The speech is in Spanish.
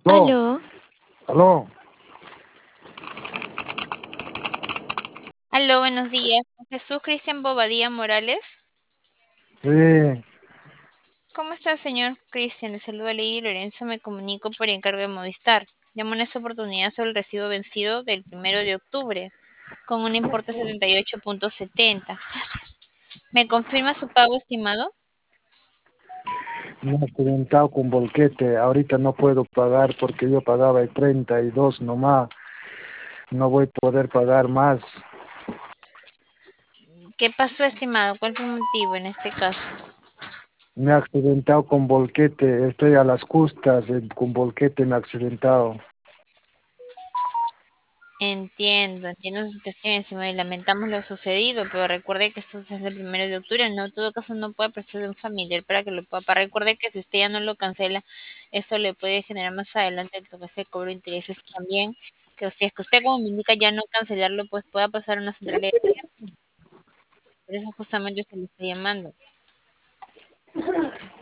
Aló, Aló, aló, aló, buenos días. Jesús Cristian Bobadilla Morales. sí, ¿Cómo está, señor Cristian? Le saluda Lady Lorenzo. Me comunico por encargo de Movistar. Llamo en esta oportunidad sobre el recibo vencido del 1 de octubre con un importe de 78.70. Gracias. ¿Me confirma su pago estimado? me he accidentado con volquete. Ahorita no puedo pagar porque yo pagaba el 32 nomás. No voy a poder pagar más. ¿Qué pasó, estimado? ¿Cuál fue el motivo en este caso? Me he accidentado con volquete. Estoy a las justas. Con volquete me he accidentado. Entiendo su situación, estimado, y lamentamos lo sucedido, pero recuerde que esto es el 1 de octubre, no, en todo caso no puede prestar de un familiar para que lo pueda pagar. Recuerde que si usted ya no lo cancela, esto le puede generar más adelante el toque de cobro de intereses también, que si es que usted como me indica ya no cancelarlo, pues pueda pasar a una central de emergencia. Por eso justamente se le está llamando.